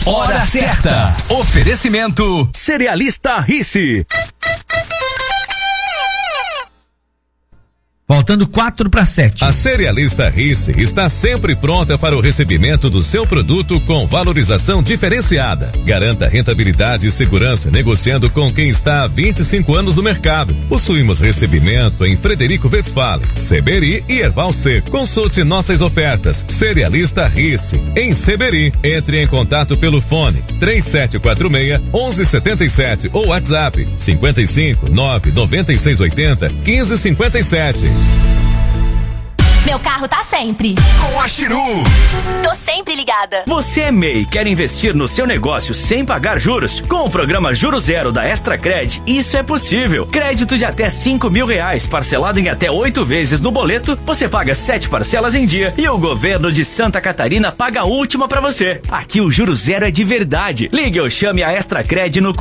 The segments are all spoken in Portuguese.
Hora certa. Oferecimento Cerealista Risse. Faltando 4:07. A Cerealista Risse está sempre pronta para o recebimento do seu produto com valorização diferenciada. Garanta rentabilidade e segurança negociando com quem está há 25 anos no mercado. Possuímos recebimento em Frederico Westphalen, Seberi e Erval Seco. Consulte nossas ofertas. Cerealista Risse, em Seberi. Entre em contato pelo fone 3746-1177 ou WhatsApp 55 99680 1557. Meu carro tá sempre com a Chiru. Tô sempre ligada. Você é MEI, quer investir no seu negócio sem pagar juros? Com o programa Juro Zero da Extracred, isso é possível. Crédito de até R$5.000, parcelado em até 8 vezes no boleto, você paga 7 parcelas em dia e o governo de Santa Catarina paga a última pra você. Aqui o Juro Zero é de verdade. Ligue ou chame a Extracred no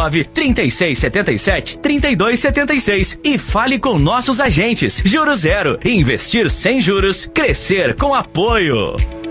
49-3677-3276 e fale com nossos agentes. Juro Zero, investir sem juros, crescer com apoio.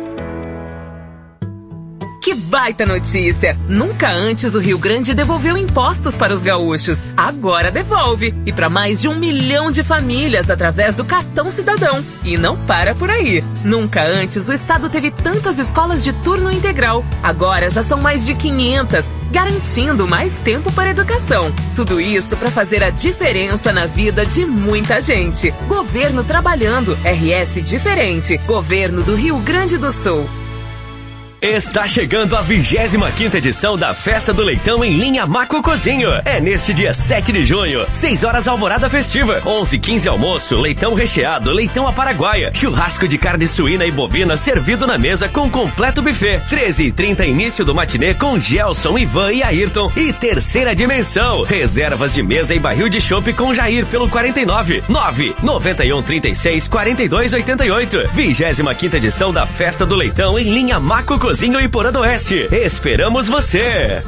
Que baita notícia! Nunca antes o Rio Grande devolveu impostos para os gaúchos. Agora devolve. E para mais de 1 milhão de famílias através do Cartão Cidadão. E não para por aí. Nunca antes o estado teve tantas escolas de turno integral. Agora já são mais de 500, garantindo mais tempo para a educação. Tudo isso para fazer a diferença na vida de muita gente. Governo trabalhando. RS diferente. Governo do Rio Grande do Sul. Está chegando a 25ª edição da Festa do Leitão em linha Maco Cozinho. É neste dia 7 de junho, 6 horas alvorada festiva, 11h15 almoço, leitão recheado, leitão à paraguaia, churrasco de carne suína e bovina servido na mesa com completo buffet. 13h30 início do matinê com Gelson, Ivan e Ayrton e terceira dimensão. Reservas de mesa e barril de chopp com Jair pelo 49 991 36 42 88. 25ª edição da Festa do Leitão em linha Maco Cozinho e Porã do Oeste. Esperamos você!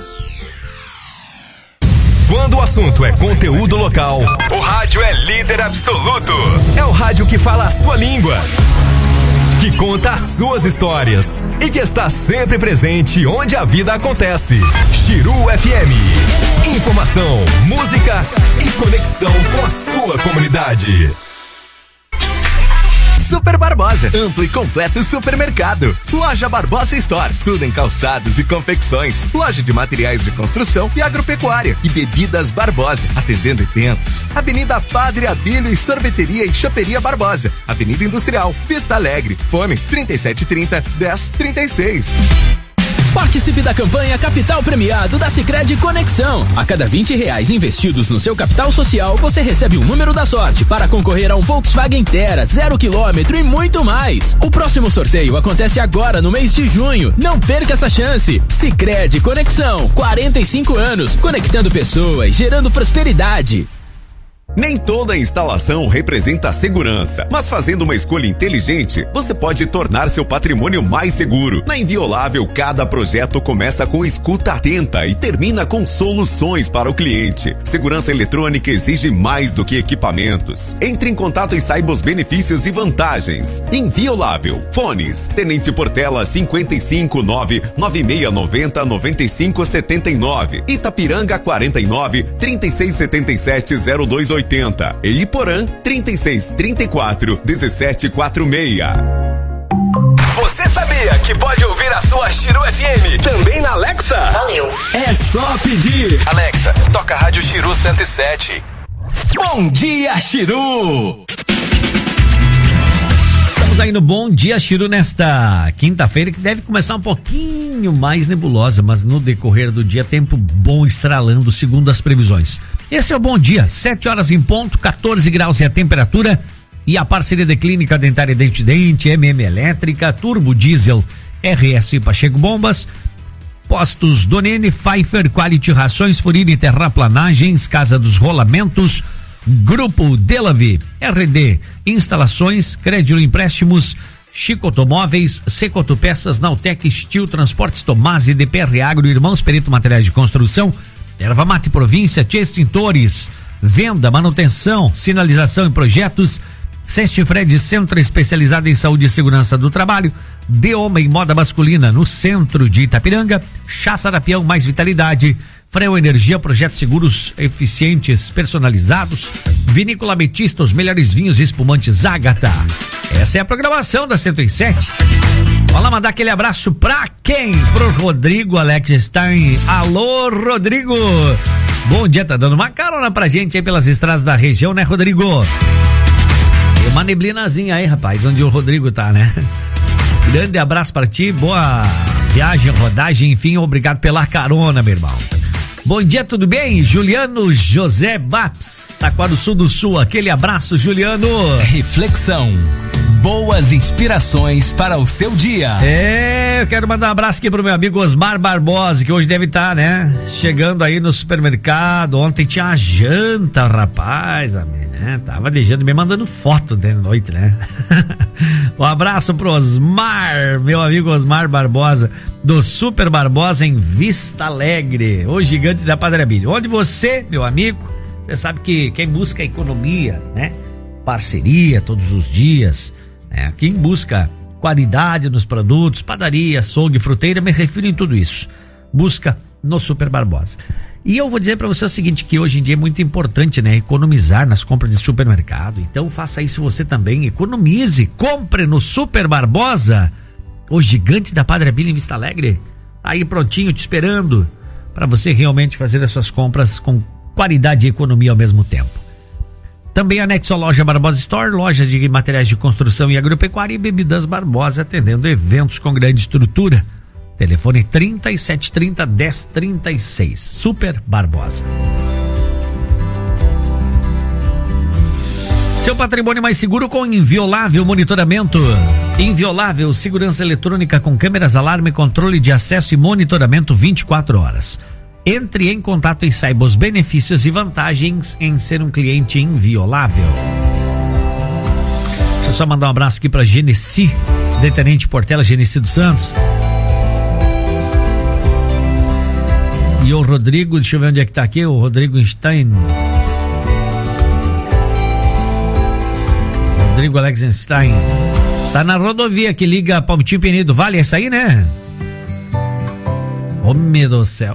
Quando o assunto é conteúdo local, o rádio é líder absoluto. É o rádio que fala a sua língua, que conta as suas histórias e que está sempre presente onde a vida acontece. Chiru FM. Informação, música e conexão com a sua comunidade. Super Barbosa, amplo e completo supermercado. Loja Barbosa Store, tudo em calçados e confecções. Loja de materiais de construção e agropecuária. E Bebidas Barbosa, atendendo eventos. Avenida Padre Abílio e Sorveteria e Choperia Barbosa. Avenida Industrial, Vista Alegre. Fone 3730-1036. Participe da campanha Capital Premiado da Sicredi Conexão. A cada R$20 investidos no seu capital social, você recebe um número da sorte para concorrer a um Volkswagen Terra 0 km e muito mais. O próximo sorteio acontece agora no mês de junho. Não perca essa chance. Sicredi Conexão, 45 anos, conectando pessoas, gerando prosperidade. Nem toda instalação representa segurança, mas fazendo uma escolha inteligente, você pode tornar seu patrimônio mais seguro. Na Inviolável, cada projeto começa com escuta atenta e termina com soluções para o cliente. Segurança eletrônica exige mais do que equipamentos. Entre em contato e saiba os benefícios e vantagens. Inviolável. Fones: Tenente Portela 559-9690-9579. Itapiranga 49-3677-0280. E Iporã 3634-1746. Você sabia que pode ouvir a sua Chiru FM também na Alexa? Valeu. É só pedir. Alexa, toca a Rádio Chiru 107. Bom dia, Chiru! Estamos aí no Bom Dia Chiru nesta quinta-feira, que deve começar um pouquinho mais nebulosa, mas no decorrer do dia, tempo bom estralando, segundo as previsões. Esse é o Bom Dia, 7 horas em ponto, 14 graus é a temperatura, e a parceria de Clínica Dentária Dente Dente, Elétrica, Turbo Diesel, RS Pacheco Bombas, Postos Donene, Pfeiffer, Quality Rações, Furini Terraplanagens, Casa dos Rolamentos, Grupo Delavi, RD Instalações, Crédito Empréstimos, Chico Automóveis, Secoto Peças, Nautec Steel, Transportes Tomasi, DPR Agro, Irmãos Perito Materiais de Construção, Erva Mate Província, Tia Extintores, Venda, Manutenção, Sinalização e Projetos, Seste Fred, centro especializado em saúde e segurança do trabalho, de homem moda masculina no centro de Itapiranga, Chá Sarapião, mais vitalidade, Freo Energia, projetos seguros eficientes personalizados, Vinícola Metista, os melhores vinhos e espumantes Ágata. Essa é a programação da 107. Vamos lá mandar aquele abraço pra quem? Pro Rodrigo Alex Stein. Alô, Rodrigo! Bom dia, tá dando uma carona pra gente aí pelas estradas da região, né, Rodrigo? Tem uma neblinazinha aí, rapaz, onde o Rodrigo tá, né? Grande abraço pra ti, boa viagem, rodagem, enfim, obrigado pela carona, meu irmão. Bom dia, tudo bem? Juliano José Baps, Taquaruçu do Sul, aquele abraço, Juliano. Reflexão, boas inspirações para o seu dia. Eu quero mandar um abraço aqui pro meu amigo Osmar Barbosa, que hoje deve estar, né, chegando aí no supermercado. Ontem tinha a janta, rapaz, né? Tava deixando, me mandando foto de noite, né? Um abraço pro Osmar, meu amigo Osmar Barbosa, do Super Barbosa em Vista Alegre, o gigante da Padre Abílio. Onde você, meu amigo, você sabe que quem busca economia, né? Parceria todos os dias, né? Quem busca qualidade nos produtos, padaria, açougue, fruteira, me refiro em tudo isso. Busca no Super Barbosa. E eu vou dizer para você o seguinte, que hoje em dia é muito importante, né, economizar nas compras de supermercado. Então faça isso você também, economize, compre no Super Barbosa, o gigante da Padre Abílio em Vista Alegre, aí prontinho te esperando para você realmente fazer as suas compras com qualidade e economia ao mesmo tempo. Também anexo a loja Barbosa Store, loja de materiais de construção e agropecuária, e Bebidas Barbosa, atendendo eventos com grande estrutura. Telefone 3730-1036. Super Barbosa. Seu patrimônio mais seguro com Inviolável Monitoramento. Inviolável, segurança eletrônica com câmeras, alarme, controle de acesso e monitoramento 24 horas. Entre em contato e saiba os benefícios e vantagens em ser um cliente inviolável. Deixa eu só mandar um abraço aqui para Genesi, de Tenente Portela, Genesi dos Santos. E o Rodrigo, deixa eu ver onde é que tá aqui, o Rodrigo Stein. Rodrigo Alex Stein. Tá na rodovia que liga Palmitinho Penido Vale, é essa aí, né? Homem do céu.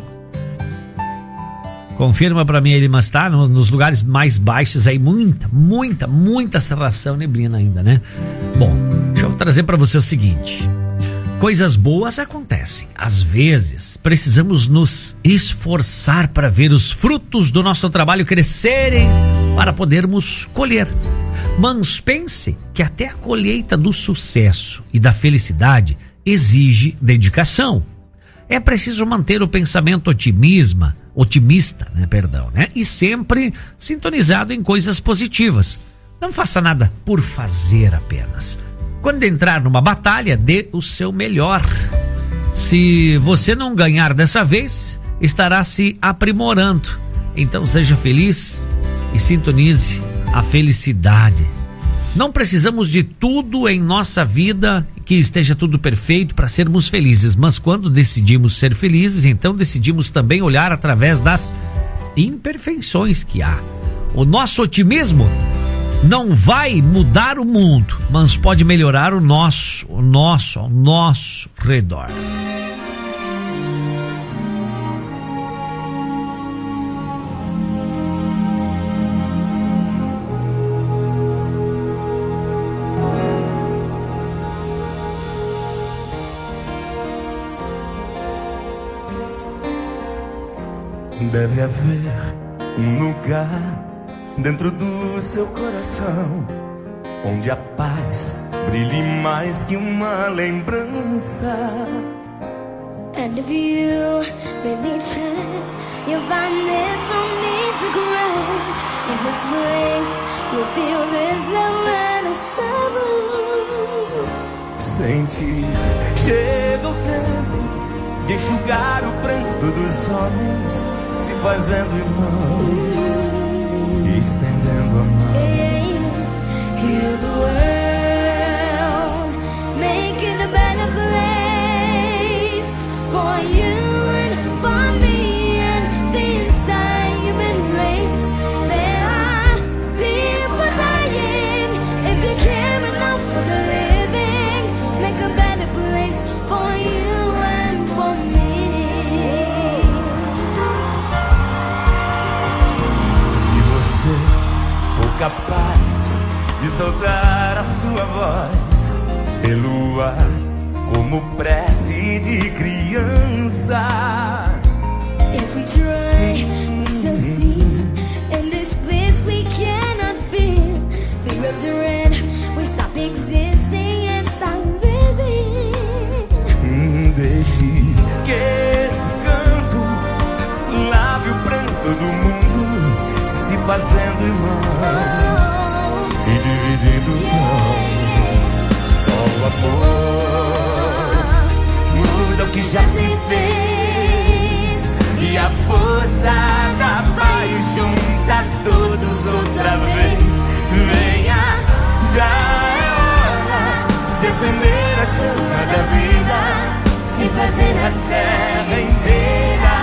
Confirma pra mim ele, mas tá nos lugares mais baixos aí, muita cerração, neblina ainda, né? Bom, deixa eu trazer pra você o seguinte. Coisas boas acontecem. Às vezes, precisamos nos esforçar para ver os frutos do nosso trabalho crescerem para podermos colher. Mas pense que até a colheita do sucesso e da felicidade exige dedicação. É preciso manter o pensamento otimista, né? E sempre sintonizado em coisas positivas. Não faça nada por fazer apenas. Quando entrar numa batalha, dê o seu melhor. Se você não ganhar dessa vez, estará se aprimorando. Então seja feliz e sintonize a felicidade. Não precisamos de tudo em nossa vida que esteja tudo perfeito para sermos felizes, mas quando decidimos ser felizes, então decidimos também olhar através das imperfeições que há. O nosso otimismo não vai mudar o mundo, mas pode melhorar ao nosso redor. Deve haver um lugar dentro do seu coração onde a paz brilhe mais que uma lembrança. And if you really try, you'll find there's no need to cry. In this place, you'll feel there's no end of sorrow. Sente, chega o tempo de enxugar o pranto dos homens, se fazendo irmãos e estendendo a mão. Heal the world, making a better place for you and for me and the entire human race. There are people dying if you capaz de soltar a sua voz pelo ar como prece de criança. If we try, we shall see. In this place we cannot feel. Fear of dread, we stop existing and start living. Deixe que esse canto lave o pranto do mundo, se fazendo irmão e dividindo o pão. Só o amor muda o que já se fez, e a força da paz junta todos outra vez. Venha, já é hora de acender a chama da vida e fazer a terra inteira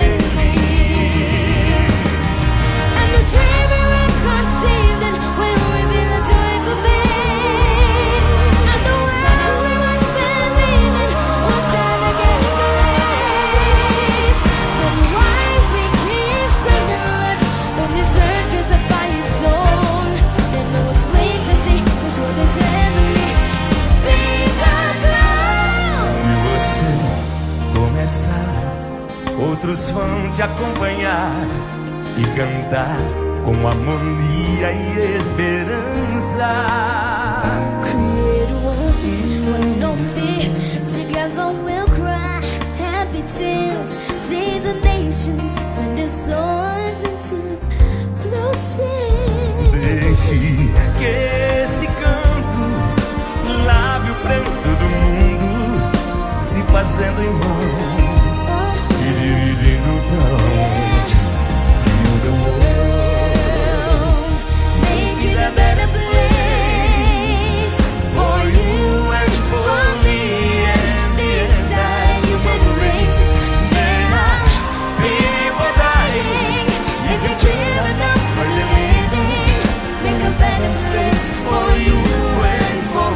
feliz. And the dream we're conceived when we build a joyful base. And the world we once believed in will shine again in grace. But why we keep spreading light when this earth is a fire its own? And no one's plain to see this world is heavenly. Be God's love. Se você começar, outros vão te acompanhar e cantar com harmonia e esperança. Create a world with no fear. Together we'll cry happy tears. See the nations turn their swords into plowshares. Deixe que esse canto lave o pranto do mundo, se fazendo irmão e dividindo o pão. Heal the world, make it a better place for you and for me and the entire human race. There are People dying. If you care enough for living, make a better place for you and for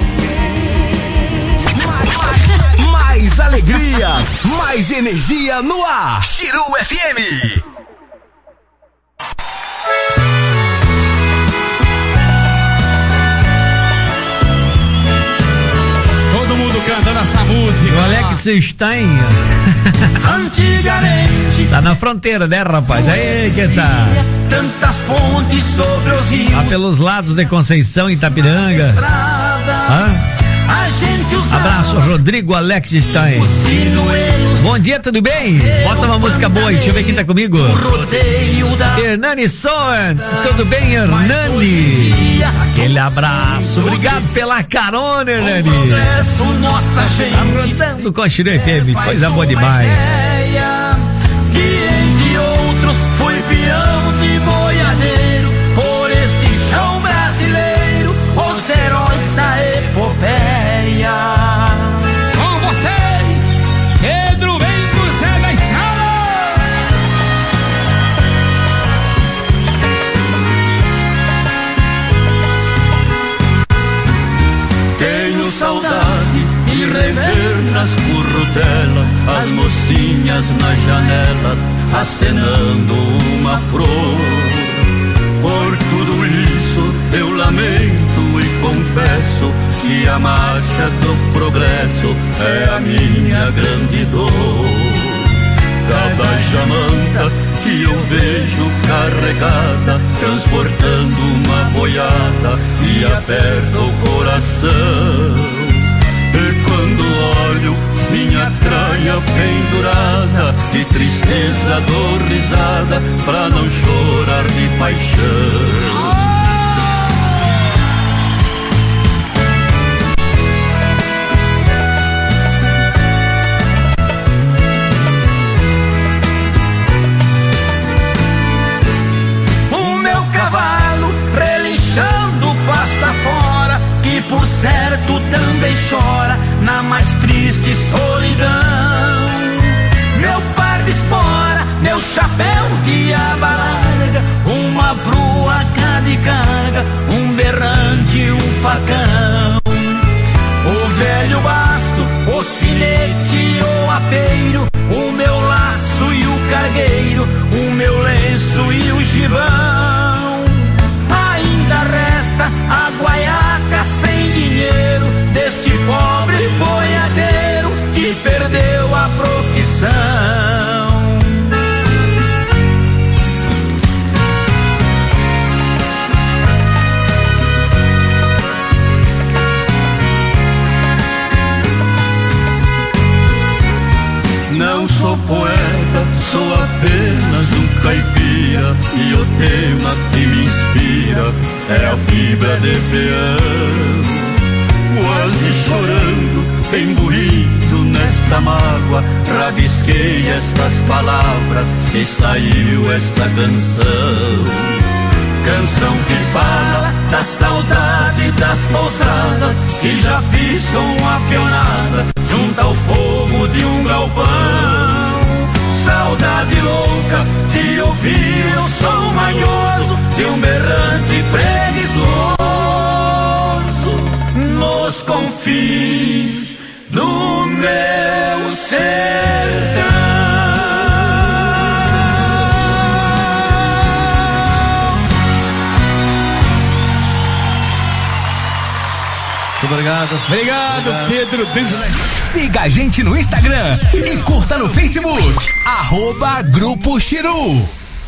me. Mais alegria, mais energia no ar. Chiru FM. Todo mundo cantando essa música. O Alex Stein. Antigamente. Tá na fronteira, né, rapaz? Aí, que tá? Tantas fontes sobre os rios. Tá pelos lados de Conceição, Itapiranga. A gente usava. Abraço, Rodrigo Alex Stein. Bom dia, tudo bem? Bota uma música boa aí, deixa eu ver quem tá comigo. Hernani Soen, tudo bem, Hernani? Aquele abraço, obrigado pela carona, Hernani. Tá rodando com a Chiru FM, coisa boa demais. Que entre outros fui peão de boiadeiro por este chão brasileiro, os heróis da epopeia. Com vocês, Pedro Bento, Zé da Escala. Tenho saudade de rever nas currutelas as mocinhas na janela acenando uma flor. Por tudo isso eu lamento e confesso que a marcha do progresso é a minha grande dor. Cada jamanta que eu vejo carregada, transportando uma boiada, me aperta o coração. E quando olho minha traia pendurada, de tristeza dou risada pra não chorar de paixão. Por certo também chora na mais triste solidão. Meu par de espora, meu chapéu de aba larga, uma bruaca de carga, um berrante, um facão. O velho basto, o filete, o apeiro, o meu laço e o cargueiro, o meu lenço e o gibão. Ainda tema que me inspira é a fibra de peão. Quase chorando, embuído nesta mágoa, rabisquei estas palavras e saiu esta canção. Canção que fala da saudade das pousadas que já fiz com a pionada junto ao fogo de um galpão. Saudade louca de ouvir o som manhoso de um berrante preguiçoso nos confins do meu sertão. Obrigado. Obrigado, Pedro Bisney. Siga a gente no Instagram e curta no Facebook. @Grupo Chiru.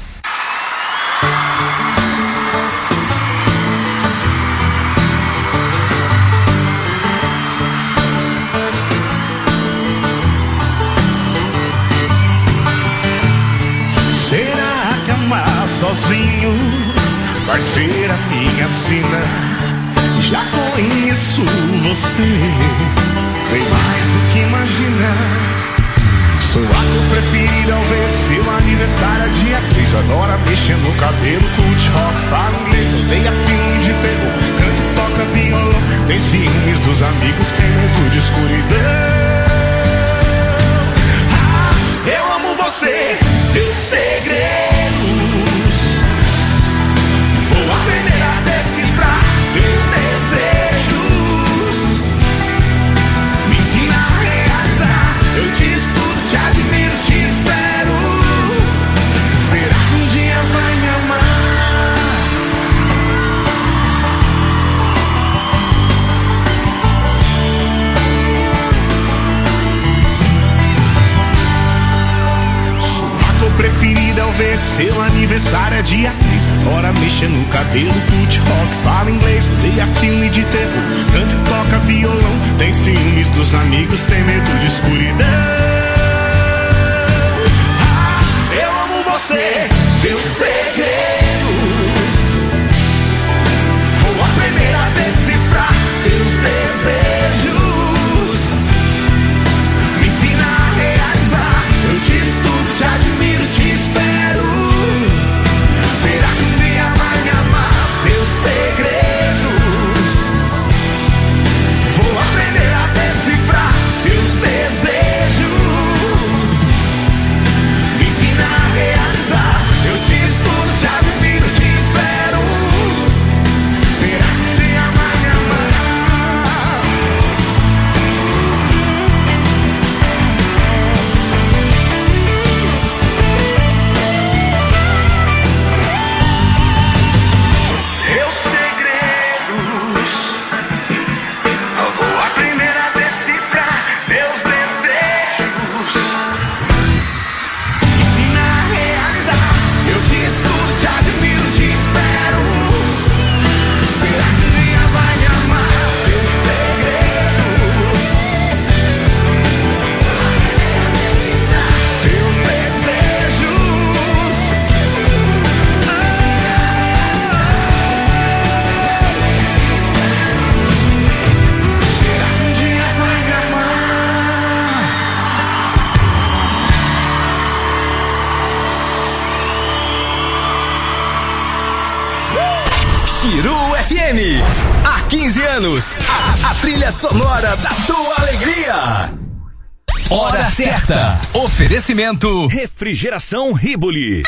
Será que amar sozinho vai ser a minha sina? Já conheço você bem mais do que imagina. Sou a cor preferida ao ver seu aniversário é dia 3. Adora mexer no cabelo, curte rock, fala inglês, odeia filme de terror, canta e toca violão. Tem ciúmes dos amigos, tem medo de escuridão. Ah, eu amo você, teus segredos. Vou aprender a decifrar teus desejos, me ensina a realizar. Eu te estudo, te admiro, te espero. Será que um dia vai me amar? Sua cor preferida ao ver seu aniversário é dia 3. Adora mexer no cabelo, curte rock, fala inglês, odeia filme de terror, canta e toca violão. Tem ciúmes dos amigos, tem medo de escuridão. Ah, eu amo você, teus segredos. Vou aprender a decifrar teus desejos, me ensina a realizar. Eu te estudo, te admiro, te espero. Será que um dia vai me amar? Teus segredos. Vou aprender a decifrar teus desejos, me ensina a realizar. Eu te estudo, te admiro, te espero. Será que um dia vai me amar? Teus segredos, eu vou aprender a decifrar teus desejos, me ensina a realizar. Eu te estudo, te admiro, te espero. Será que um dia vai me amar? Teus segredos, teus desejos. Será que um dia vai me amar? Chiru FM. Há 15 anos. A trilha sonora da tua alegria. Hora certa. Oferecimento. Refrigeração Riboli.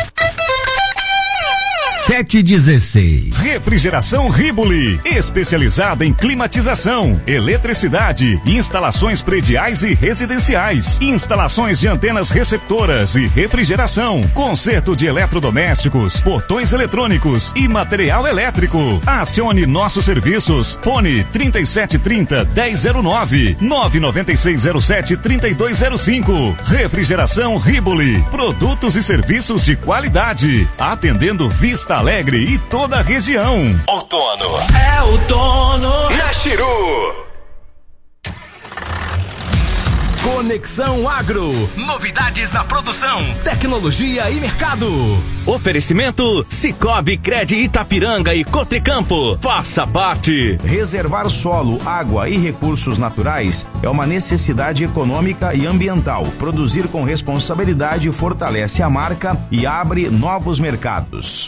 7h16. Refrigeração Riboli, especializada em climatização, eletricidade, instalações prediais e residenciais, instalações de antenas receptoras e refrigeração, conserto de eletrodomésticos, portões eletrônicos e material elétrico. Acione nossos serviços. Fone 3730-1009, 99607-3205. Refrigeração Riboli, produtos e serviços de qualidade, atendendo Vista Alegre e toda a região. Outono. É outono Na Chiru. Conexão Agro. Novidades na produção, tecnologia e mercado. Oferecimento Cicobi Cred Itapiranga e Cotricampo. Faça parte. Reservar solo, água e recursos naturais é uma necessidade econômica e ambiental. Produzir com responsabilidade fortalece a marca e abre novos mercados.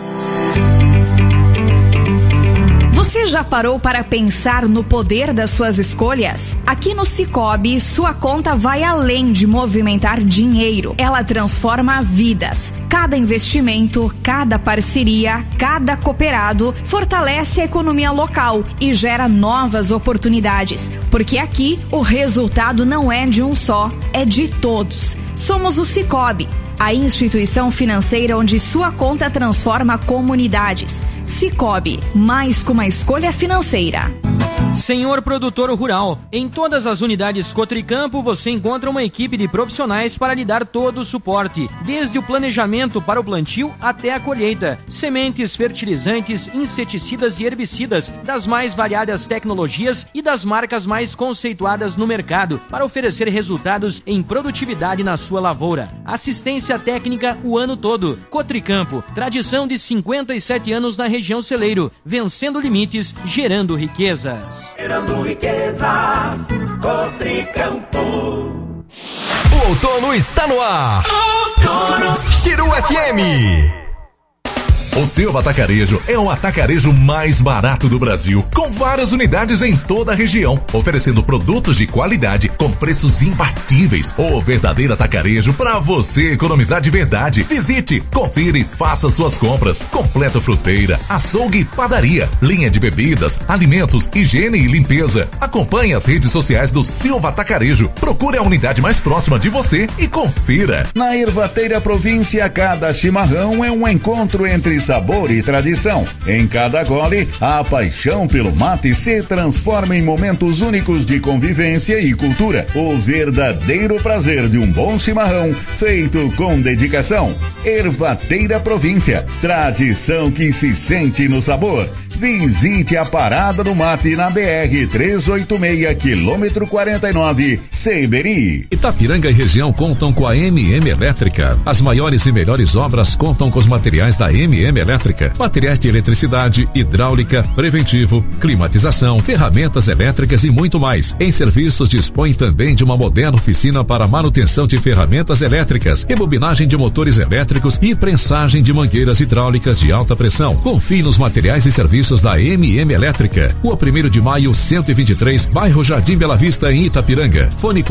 Você já parou para pensar no poder das suas escolhas? Aqui no Cicobi, sua conta vai além de movimentar dinheiro. Ela transforma vidas. Cada investimento, cada parceria, cada cooperado fortalece a economia local e gera novas oportunidades. Porque aqui o resultado não é de um só, é de todos. Somos o Cicobi, a instituição financeira onde sua conta transforma comunidades. Cicobi, mais que uma escolha financeira. Senhor produtor rural, em todas as unidades Cotricampo você encontra uma equipe de profissionais para lhe dar todo o suporte, desde o planejamento para o plantio até a colheita. Sementes, fertilizantes, inseticidas e herbicidas das mais variadas tecnologias e das marcas mais conceituadas no mercado para oferecer resultados em produtividade na sua lavoura. Assistência técnica o ano todo. Cotricampo, tradição de 57 anos na região celeiro, vencendo limites, gerando riquezas. Gerando riquezas, Cotricampo. O outono está no ar. Chiru FM. O Silva Atacarejo é o atacarejo mais barato do Brasil, com várias unidades em toda a região, oferecendo produtos de qualidade com preços imbatíveis. O verdadeiro atacarejo para você economizar de verdade. Visite, confira e faça suas compras. Completo fruteira, açougue e padaria, linha de bebidas, alimentos, higiene e limpeza. Acompanhe as redes sociais do Silva Atacarejo. Procure a unidade mais próxima de você e confira. Na Ervateira Província, cada chimarrão é um encontro entre sabor e tradição. Em cada gole, a paixão pelo mate se transforma em momentos únicos de convivência e cultura. O verdadeiro prazer de um bom chimarrão feito com dedicação. Ervateira Província, tradição que se sente no sabor. Visite a Parada do Mate na BR 386, quilômetro 49, Seberi. Itapiranga e região contam com a MM Elétrica. As maiores e melhores obras contam com os materiais da MM Elétrica. Materiais de eletricidade, hidráulica, preventivo, climatização, ferramentas elétricas e muito mais. Em serviços dispõe também de uma moderna oficina para manutenção de ferramentas elétricas, rebobinagem de motores elétricos e prensagem de mangueiras hidráulicas de alta pressão. Confie nos materiais e serviços da MM Elétrica. Rua 1º de Maio, 123, bairro Jardim Bela Vista, em Itapiranga. Fone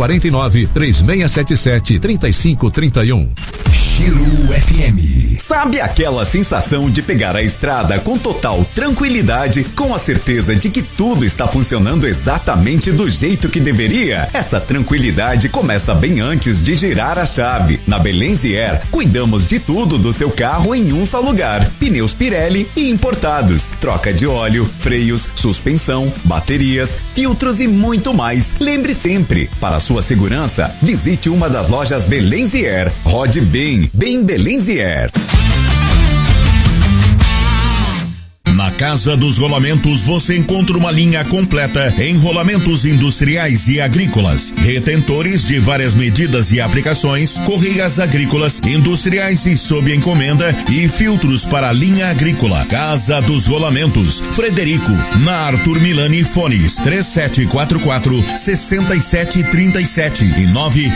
49-3677-3531. Chiru FM. Sabe aquela sensação de pegar a estrada com total tranquilidade, com a certeza de que tudo está funcionando exatamente do jeito que deveria? Essa tranquilidade começa bem antes de girar a chave. Na Belenzier, cuidamos de tudo do seu carro em um só lugar. Pneus Pirelli e importados, troca de óleo, freios, suspensão, baterias, filtros e muito mais. Lembre sempre, para sua segurança, visite uma das lojas Belenzier. Rode bem Belenzier. Na Casa dos Rolamentos você encontra uma linha completa em rolamentos industriais e agrícolas, retentores de várias medidas e aplicações, correias agrícolas, industriais e sob encomenda e filtros para a linha agrícola. Casa dos Rolamentos, Frederico, na Arthur Milani, fones 3744-6737 e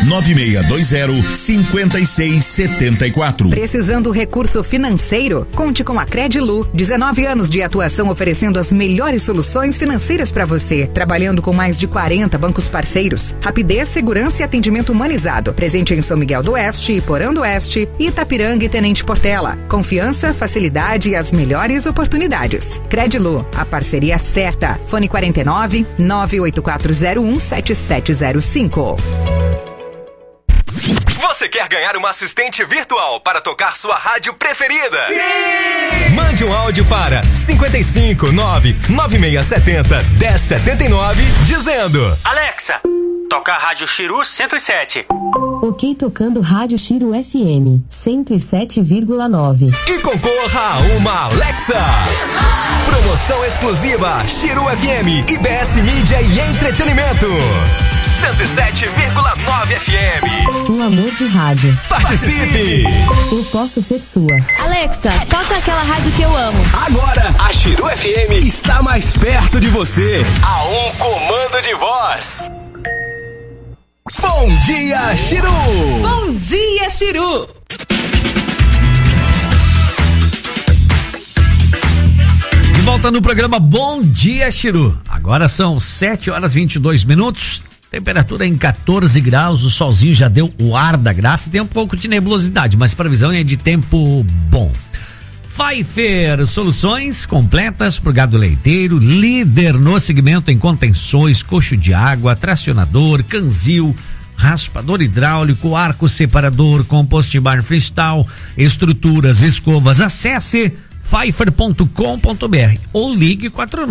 99620-5674. Precisando recurso financeiro? Conte com a Credilu, 19 anos de atuação oferecendo as melhores soluções financeiras para você, trabalhando com mais de 40 bancos parceiros. Rapidez, segurança e atendimento humanizado. Presente em São Miguel do Oeste, Iporã do Oeste, Itapiranga e Tenente Portela. Confiança, facilidade e as melhores oportunidades. Credilu, a parceria certa. Fone 49-98401-7705. Você quer ganhar uma assistente virtual para tocar sua rádio preferida? Sim! Mande um áudio para 559-9670-1079 dizendo: Alexa, toca a Rádio Chiru 107. Ok, tocando Rádio Chiru FM 107,9. E concorra a uma Alexa. Promoção exclusiva Chiru FM, IBS Mídia e Entretenimento. 107,9 FM. Um amor de rádio. Participe! Eu posso ser sua. Alexa, toca aquela rádio que eu amo. Agora, a Chiru FM está mais perto de você. A um comando de voz. Bom dia, Chiru! Bom dia, Chiru! De volta no programa Bom Dia, Chiru. Agora são 7h22. Temperatura em 14 graus, o solzinho já deu o ar da graça, tem um pouco de nebulosidade, mas previsão é de tempo bom. Pfeiffer, soluções completas para o gado leiteiro, líder no segmento em contenções, coxo de água, tracionador, canzil, raspador hidráulico, arco separador, compost bar freestyle, estruturas, escovas. Acesse pfeiffer.com.br ou ligue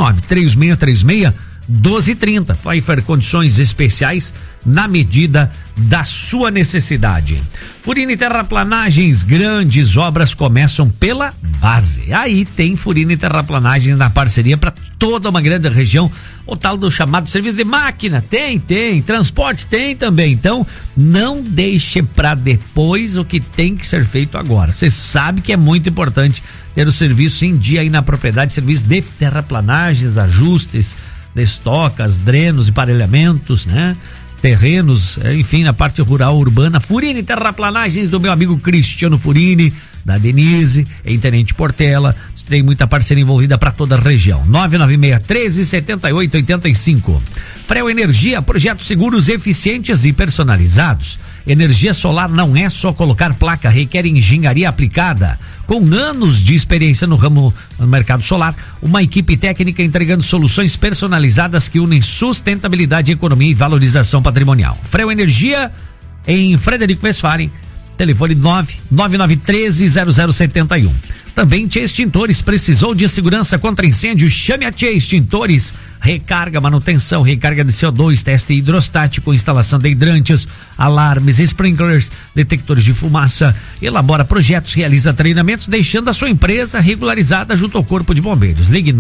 49-3636-1230. Pfeiffer, condições especiais na medida da sua necessidade. Furina e Terraplanagens, grandes obras começam pela base. Aí tem Furina e Terraplanagens na parceria para toda uma grande região. O tal do chamado serviço de máquina, tem. Transporte tem também. Então, não deixe para depois o que tem que ser feito agora. Você sabe que é muito importante ter o serviço em dia aí na propriedade, serviço de terraplanagens, ajustes de estocas, drenos, emparelhamentos, né? Terrenos, enfim, na parte rural urbana. Furina e Terraplanagens do meu amigo Cristiano Furini, da Denise, em Tenente Portela. Tem muita parceria envolvida para toda a região. 996-13-78-85. Freo Energia, projetos seguros, eficientes e personalizados. Energia solar não é só colocar placa, requer engenharia aplicada. Com anos de experiência no ramo no mercado solar, uma equipe técnica entregando soluções personalizadas que unem sustentabilidade, economia e valorização patrimonial. Freo Energia, em Frederico Westphalen, telefone 99913-0071. Também Tia Extintores, precisou de segurança contra incêndio? Chame a Tia Extintores. Recarga, manutenção, recarga de CO2, teste hidrostático, instalação de hidrantes, alarmes, sprinklers, detectores de fumaça. Elabora projetos, realiza treinamentos, deixando a sua empresa regularizada junto ao Corpo de Bombeiros. Ligue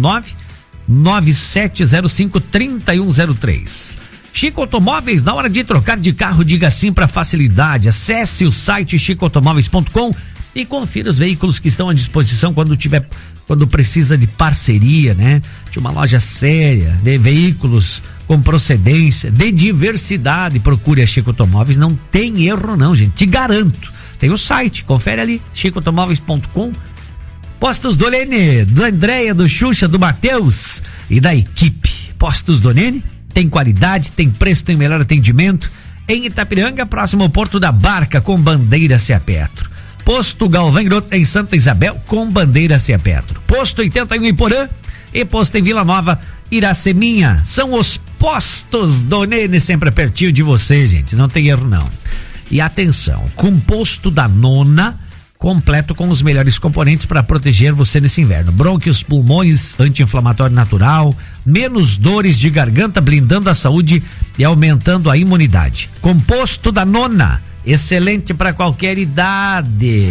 99705-3103. Chico Automóveis, na hora de trocar de carro, diga sim para facilidade. Acesse o site chicoautomóveis.com e confira os veículos que estão à disposição quando precisa de parceria, né? De uma loja séria, de veículos com procedência, de diversidade. Procure a Chico Automóveis, não tem erro não, gente, te garanto. Tem o site, confere ali, chicoautomóveis.com. Postos do Lene, do Andréia, do Xuxa, do Matheus e da equipe. Postos do Lene, tem qualidade, tem preço, tem melhor atendimento. Em Itapiranga, próximo ao Porto da Barca, com bandeira Ceapetro. Posto Galvão Groto, em Santa Isabel, com bandeira Ceapetro. Posto 81 em Porã e posto em Vila Nova, Iraceminha. São os postos do Nene, sempre pertinho de você, gente, não tem erro não. E atenção, composto da Nona, completo com os melhores componentes para proteger você nesse inverno. Brônquios, pulmões, anti-inflamatório natural, menos dores de garganta, blindando a saúde e aumentando a imunidade. Composto da Nona, excelente para qualquer idade.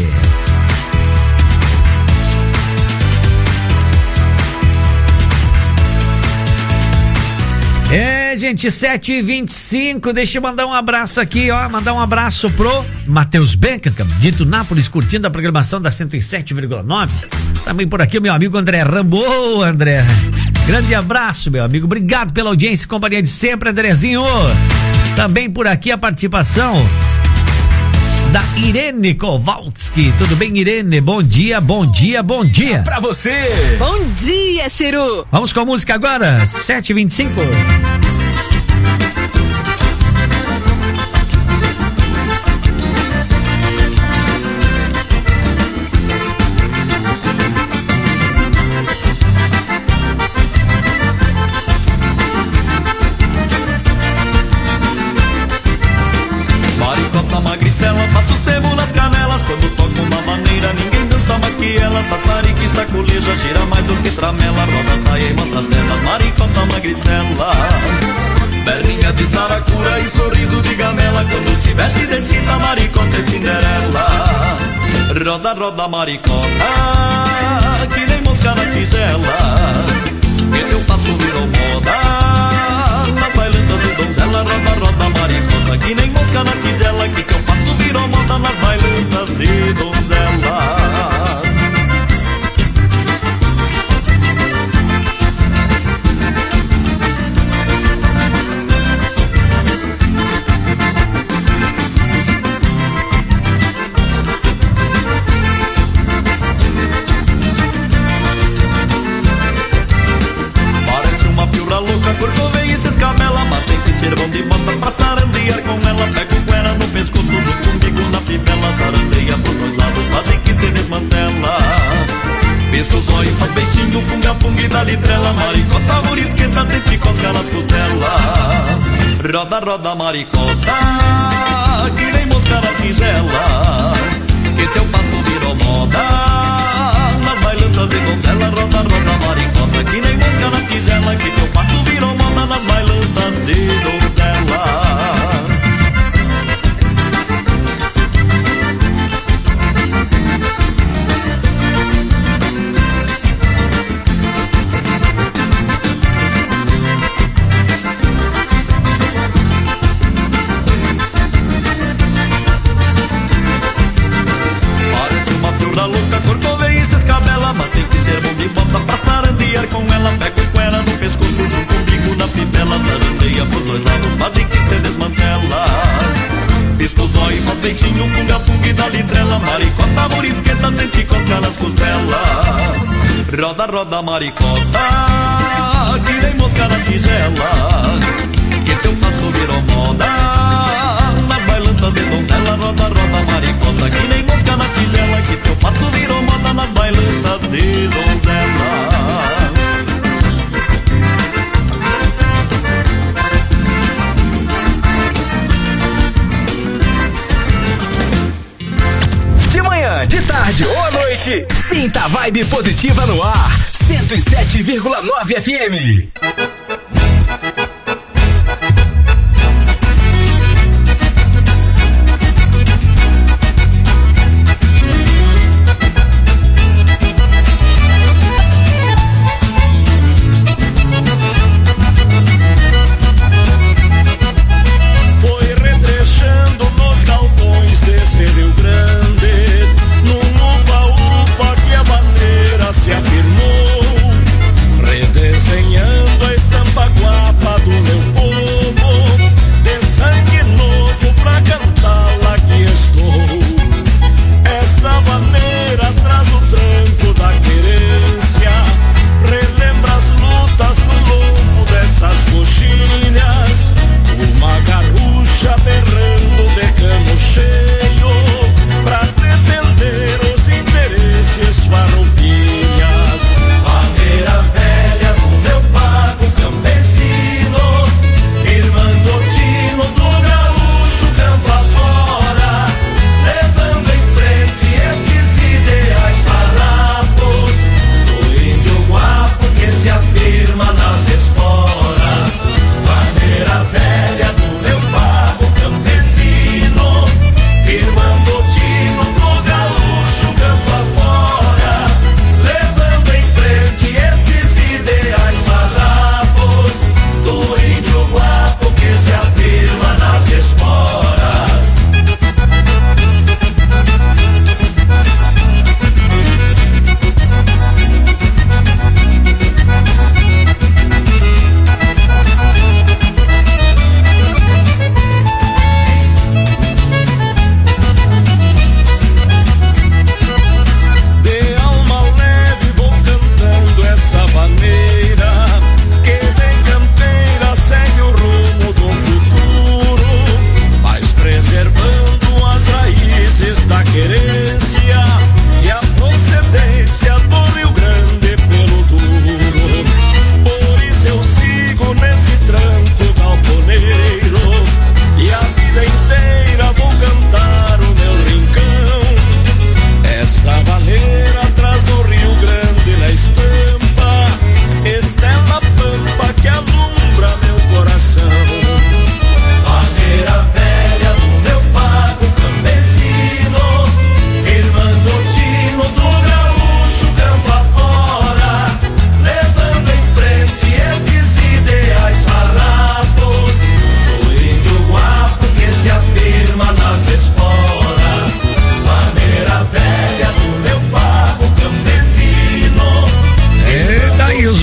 Gente, 7h25, deixa eu mandar um abraço aqui, ó, mandar um abraço pro Matheus Benca, dito Nápoles, curtindo a programação da 107,9. Também por aqui o meu amigo André Rambo. Ô, André, grande abraço, meu amigo, obrigado pela audiência e companhia de sempre, Andrezinho. Também por aqui a participação da Irene Kowalski. Tudo bem, Irene? Bom dia, bom dia, bom dia. Pra você. Bom dia, Chiru. Vamos com a música agora, 7h25. Passa o sebo nas canelas, quando toca uma maneira ninguém dança mais que ela. Sassarica e saculeja, gira mais do que tramela. Roda, saia e mostra as pernas, maricota magricela. Berlinha de saracura e sorriso de gamela. Quando se veste de cinta, maricota e cinderela. Roda, roda, maricota, que nem mosca na tigela. Que teu passo virou moda, nas bailantas de donzela. Roda, roda, que nem mosca na tigela, que teu passo virou moda nas bailantas de donzela. Louca, corcovei e se escabela, mas tem que ser bom de bota pra sarandear com ela. Pega o guera no pescoço junto comigo na fivela, sarandeia por dois lados, quase que se desmantela. Pisca os olhos, faz beicinho, funga, funga e dá litrela. Maricota, burisqueta, sempre cosca nas costelas. Roda, roda, maricota, que nem mosca na tigela, que teu passo virou moda nas bailantas de donzela. Roda, roda, maricota, que nem mosca na tigela, que teu passo virou moda nas bailantas de donzelas. Parece uma piura louca, corcovei e se escabela, mas tem que ser bom de bota pra sarandear com ela. Pega o guera no pescoço junto comigo na fivela, sarandeia por dois lados, quase que se desmantela. Pisca os olhos, faz beicinho, funga, funga e dá litrela. Maricota, burisqueta, sente cosca nas costelas. Roda, roda, maricota, que nem mosca na tigela, que teu passo virou moda nas bailantas de donzela. Roda, roda, maricota, que nem mosca na tigela, que teu passo virou moda nas bailantas de donzela. De manhã, de tarde ou à noite, sinta a vibe positiva no ar. 107,9 FM. Foi retrechando nos galpões desse Rio Grande, num upa-upa que a bandeira se afirmou, redesenhando a estrada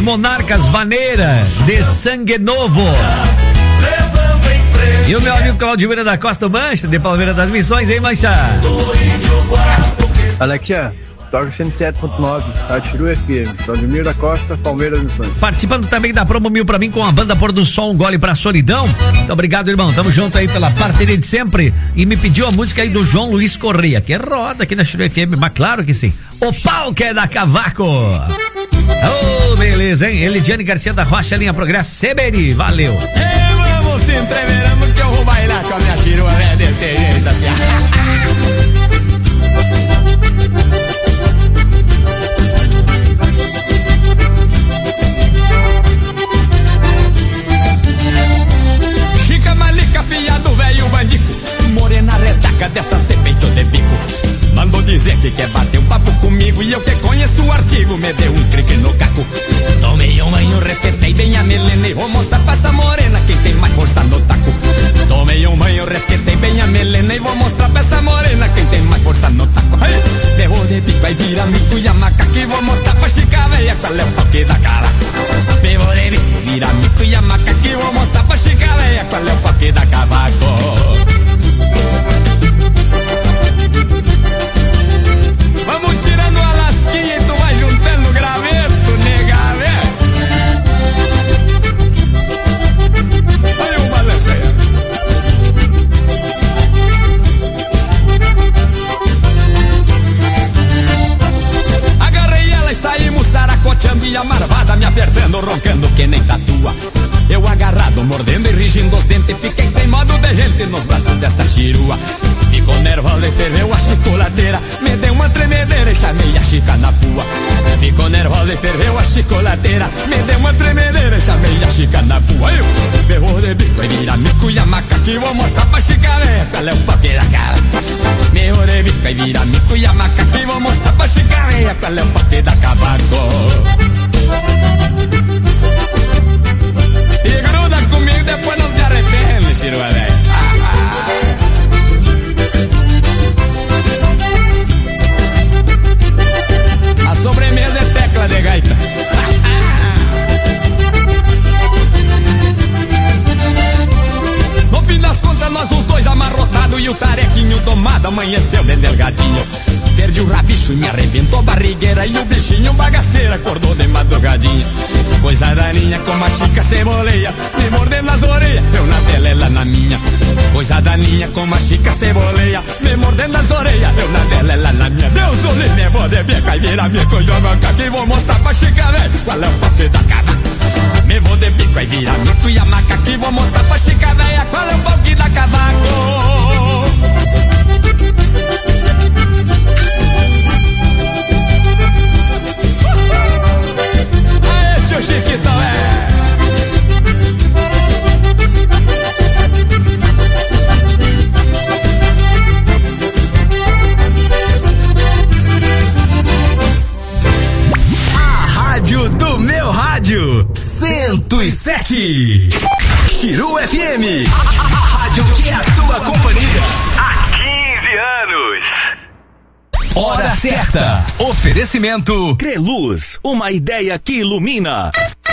Monarcas Vaneira, de Sangue Novo. E o meu amigo Claudio Vieira da Costa Mancha, de Palmeira das Missões, hein, Mancha? Alexia, toca 107.9, Rádio Chiru FM, Claudio da Costa, Palmeiras das Missões. Participando também da Promo Mil pra mim com a banda Pôr do Sol, um gole pra solidão. Muito obrigado, irmão. Tamo junto aí pela parceria de sempre. E me pediu a música aí do João Luiz Correia, que é roda aqui na Chiru FM, mas claro que sim. O pau que é da Cavaco. Oh, beleza, hein? Elidiane Garcia da Rocha, linha Progresso, Seberi, valeu. Vamos se entreverando que eu vou bailar com a minha chirua, é desse jeito assim. Chica malica, filha do velho bandico, morena retaca dessas de peito de bico. Mandou dizer que quer bater um papo comigo e eu que conheço o artigo, me deu um crique no caco. Tomei um banho, resquetei bem a melena e vou mostrar pra essa morena quem tem mais força no taco. Tomei um banho, resquetei bem a melena e vou mostrar pra essa morena quem tem mais força no taco. Derrou de pico, aí vira mico e a macaca e vou mostrar pra chica véia qual é o pau que dá cara. Derrou de pico, vira mico e a macaca e vou mostrar pra chica véia qual é o pau que dá cavaco. Vamos tirando a lasquinha e tu vai juntando o graveto, nega, velho. Olha o balanço aí. Agarrei ela e saímos saracoteando e a marvada me apertando, roncando que nem tatua. Eu agarrado, mordendo e rigindo os dentes, fiquei sem modo de gente nos braços dessa chirua. Ficou nervosa e ferveu a chicolateira, me deu uma tremedeira e chamei a chica na pua. Ficou nervosa e ferveu a chicolateira, me deu uma tremedeira e chamei a chica na pua. Eu berrou de bico e vira mico e a macaca e vou mostrar pra chica véia qual é o pau que dá cara. Berrou de bico e vira mico e a macaca e vou mostrar pra chica véia qual é o pau que dá cavaco. E gruda comigo, depois não te arrepende, chirua velho. A sobremesa é tecla de gaita. No fim das contas, nós os dois amarrotados e o tarequinho tomado amanheceu bem delgadinho. Perdi o rabicho e me arrebentou a barrigueira e o bichinho bagaceiro acordou de madrugadinha. Coisa daninha como a chica ceboleia, me mordendo nas orelhas, eu na dela, ela na minha. Coisa daninha como a chica ceboleia, me mordendo nas orelhas, eu na dela, ela na minha. Deus o livre, me vou de beca e vira minha coisa macaca e vou mostrar pra chica velho qual é o pau que dá cavaco. Me vou de bico e vira mico e a macaca e vou mostrar pra chica velha qual é o pau que dá cavaco. Tio Chiquitão, A rádio do meu rádio 107 Chiru FM, a rádio que é a tua companhia há 15 anos. Hora certa. Oferecimento Creluz, uma ideia que ilumina.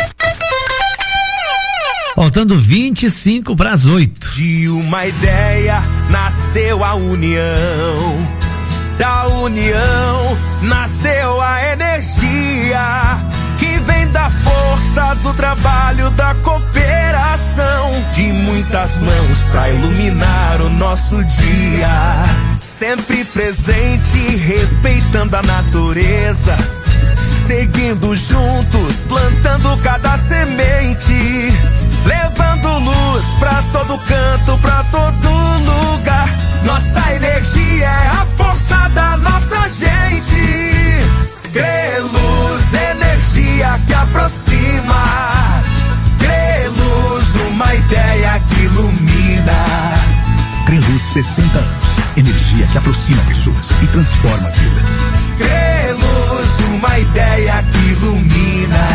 Faltando 25 para as 8. De uma ideia nasceu a união. Da união nasceu a energia que vem da força do trabalho, da cooperação, de muitas mãos pra iluminar o nosso dia. Sempre presente, respeitando a natureza, seguindo juntos, plantando cada semente, levando luz pra todo canto, pra todo lugar. Nossa energia é a força da nossa gente. Creluz, energia que aproxima. Creluz, uma ideia que ilumina. Creluz, 60 anos. Energia que aproxima pessoas e transforma vidas. Creluz, uma ideia que ilumina.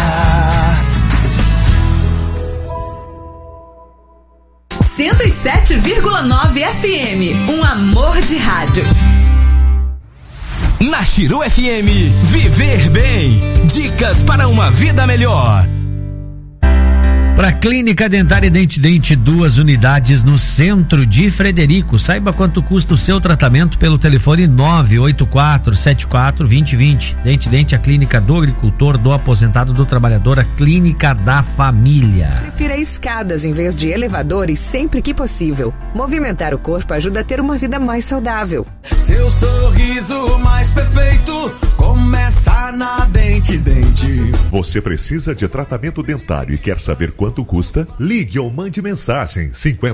107,9 FM, um amor de rádio. Na Chiru FM, viver bem. Dicas para uma vida melhor. Para Clínica Dentária e Dente, 2 unidades no centro de Frederico. Saiba quanto custa o seu tratamento pelo telefone 984742020. Dente, a clínica do agricultor, do aposentado, do trabalhador, a clínica da família. Prefira escadas em vez de elevadores sempre que possível. Movimentar o corpo ajuda a ter uma vida mais saudável. Seu sorriso mais perfeito começa na Dente. Você precisa de tratamento dentário e quer saber quanto custa? Ligue ou mande mensagem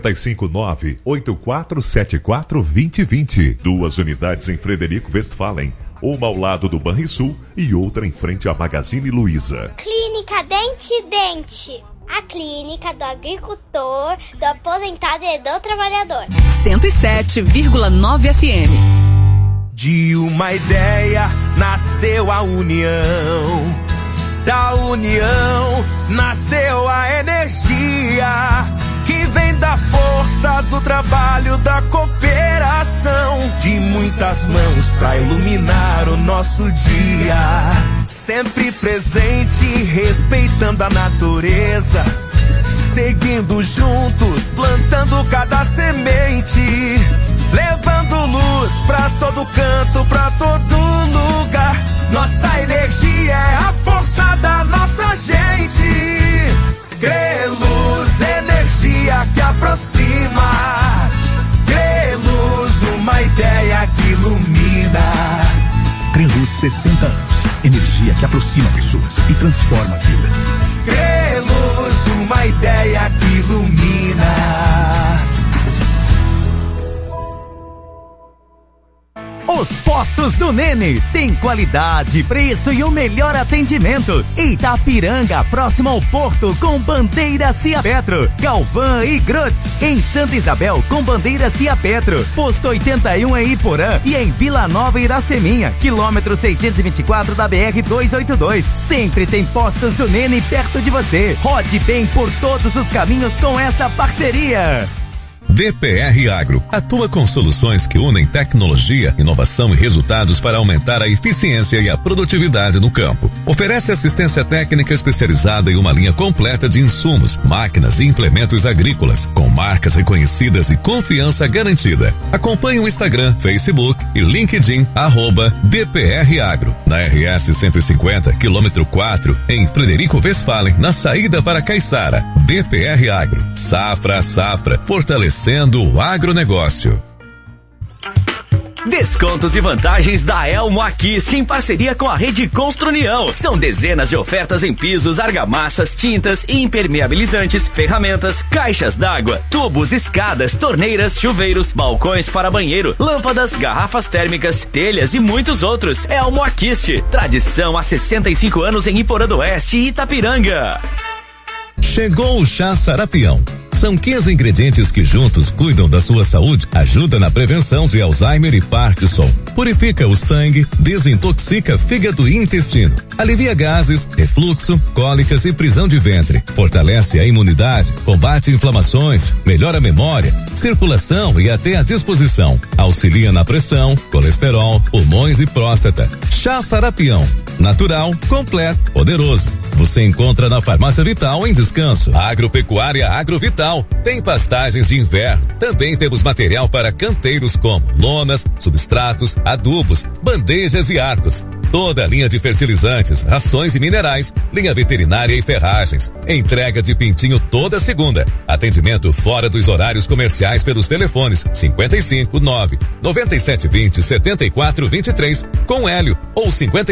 559-8474-2020. 2 unidades em Frederico Westphalen, uma ao lado do Banrisul e outra em frente à Magazine Luiza. Clínica Dente. A clínica do agricultor, do aposentado e do trabalhador. 107,9 FM. De uma ideia nasceu a união. Da união nasceu a energia que vem da força do trabalho, da cooperação, de muitas mãos pra iluminar o nosso dia. Sempre presente, respeitando a natureza, seguindo juntos, plantando cada semente, levando luz pra todo canto, pra todo lugar. Nossa energia é a força da nossa gente. Greluz, energia que aproxima. Greluz, uma ideia que ilumina. Greluz, 60 anos. Energia que aproxima pessoas e transforma vidas. Greluz, uma ideia que ilumina. Os postos do Nene tem qualidade, preço e o melhor atendimento. Itapiranga, próximo ao Porto, com Bandeira Ciapetro. Galvão e Grut, em Santa Isabel, com Bandeira Ciapetro. Posto 81 em Iporã e em Vila Nova Iraceminha, quilômetro 624 da BR-282. Sempre tem postos do Nene perto de você. Rode bem por todos os caminhos com essa parceria. DPR Agro atua com soluções que unem tecnologia, inovação e resultados para aumentar a eficiência e a produtividade no campo. Oferece assistência técnica especializada e uma linha completa de insumos, máquinas e implementos agrícolas, com marcas reconhecidas e confiança garantida. Acompanhe o Instagram, Facebook e LinkedIn, @DPR Agro. Na RS 150, quilômetro 4, em Frederico Westphalen, na saída para Caiçara. DPR Agro. Safra a safra, fortalecendo o agronegócio. Descontos e vantagens da Elmo Aquiste em parceria com a Rede Construnião. São dezenas de ofertas em pisos, argamassas, tintas, impermeabilizantes, ferramentas, caixas d'água, tubos, escadas, torneiras, chuveiros, balcões para banheiro, lâmpadas, garrafas térmicas, telhas e muitos outros. Elmo Aquiste, tradição há 65 anos em Iporã do Oeste e Itapiranga. Chegou o Chá Sarapião. São 15 ingredientes que juntos cuidam da sua saúde, ajuda na prevenção de Alzheimer e Parkinson, purifica o sangue, desintoxica fígado e intestino, alivia gases, refluxo, cólicas e prisão de ventre, fortalece a imunidade, combate inflamações, melhora a memória, circulação e até a disposição, auxilia na pressão, colesterol, pulmões e próstata. Chá Sarapião, natural, completo, poderoso. Você encontra na Farmácia Vital em Descanso. Agropecuária Agrovital tem pastagens de inverno. Também temos material para canteiros como lonas, substratos, adubos, bandejas e arcos. Toda a linha de fertilizantes, rações e minerais, linha veterinária e ferragens. Entrega de Pintinho toda segunda. Atendimento fora dos horários comerciais pelos telefones 55-9-9720-7423 com Hélio ou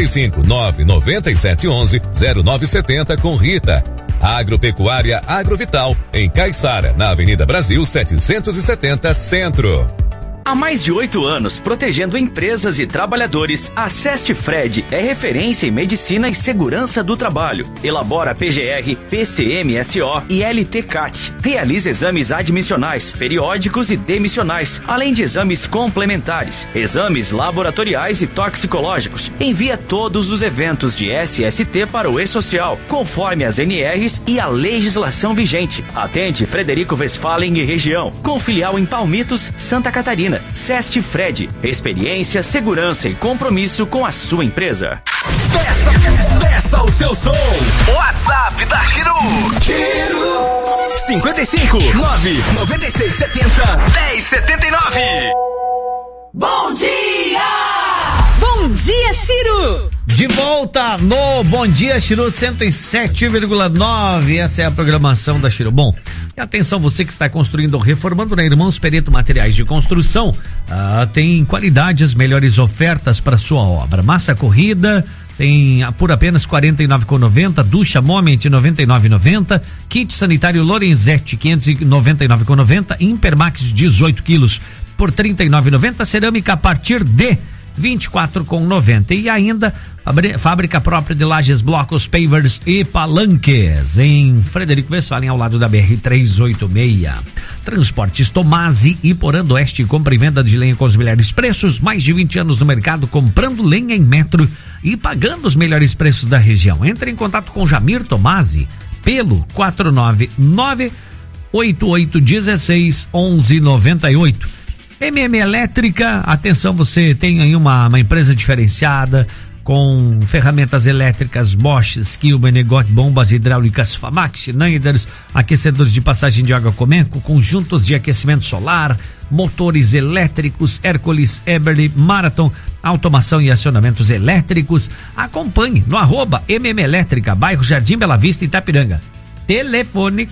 55-9-9711-0970 com Rita. Agropecuária Agrovital, em Caiçara, na Avenida Brasil 770 Centro. Há mais de 8 anos, protegendo empresas e trabalhadores, a SEST-FRED é referência em medicina e segurança do trabalho. Elabora PGR, PCM-SO e LT-CAT. Realiza exames admissionais, periódicos e demissionais, além de exames complementares, exames laboratoriais e toxicológicos. Envia todos os eventos de SST para o E-Social, conforme as NRs e a legislação vigente. Atende Frederico Westphalen e região, com filial em Palmitos, Santa Catarina. medicina. Sest Fred, experiência, segurança e compromisso com a sua empresa. Peça o seu som. WhatsApp da Chiru. Chiru 55 996 70 1079. Bom dia! Bom dia, Chiru! De volta no Bom Dia Chiru 107,9. Essa é a programação da Chiru. Bom, e atenção, você que está construindo ou reformando na Irmãos Pereto Materiais de Construção, tem qualidade, as melhores ofertas para sua obra. Massa corrida tem por apenas R$ 49,90, ducha Moment R$ 99,90, kit sanitário Lorenzetti R$ 599,90, Impermax 18 quilos por R$ 39,90, cerâmica a partir de R$ 24,90 e ainda fábrica própria de lajes, blocos, pavers e palanques em Frederico Westphalen, ao lado da BR 386. Transportes Tomasi e Porando Oeste, compra e venda de lenha com os melhores preços, mais de 20 anos no mercado comprando lenha em metro e pagando os melhores preços da região. Entre em contato com Jamir Tomasi pelo 499-8816-1198. MM Elétrica, atenção, você tem aí uma empresa diferenciada com ferramentas elétricas Bosch, Skilben, Negot, bombas hidráulicas Famax, Schneiders, aquecedores de passagem de água Comenco, conjuntos de aquecimento solar, motores elétricos, Hércules, Eberly, Marathon, automação e acionamentos elétricos. Acompanhe no @MM Elétrica, bairro Jardim Bela Vista, Itapiranga. Telefone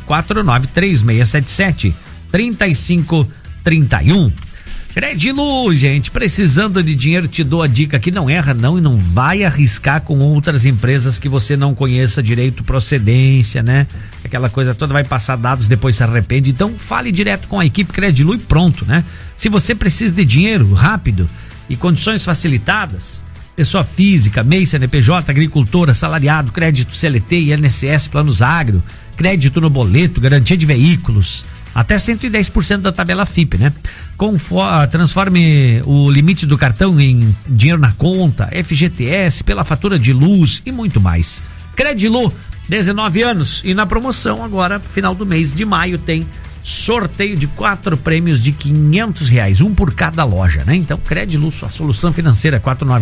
493677-3531. Credilu, gente, precisando de dinheiro, te dou a dica que não erra não e não vai arriscar com outras empresas que você não conheça direito procedência, né? Aquela coisa toda, vai passar dados, depois se arrepende. Então fale direto com a equipe Credilu e pronto, né? Se você precisa de dinheiro rápido e condições facilitadas, pessoa física, MEI, CNPJ, agricultora, salariado, crédito CLT, INSS, planos agro, crédito no boleto, garantia de veículos, até 110% da tabela FIP, né? Transforme o limite do cartão em dinheiro na conta, FGTS, pela fatura de luz e muito mais. Credilu, 19 anos e na promoção agora, final do mês de maio, tem sorteio de 4 prêmios de R$500, um por cada loja, né? Então, Credilu, sua solução financeira,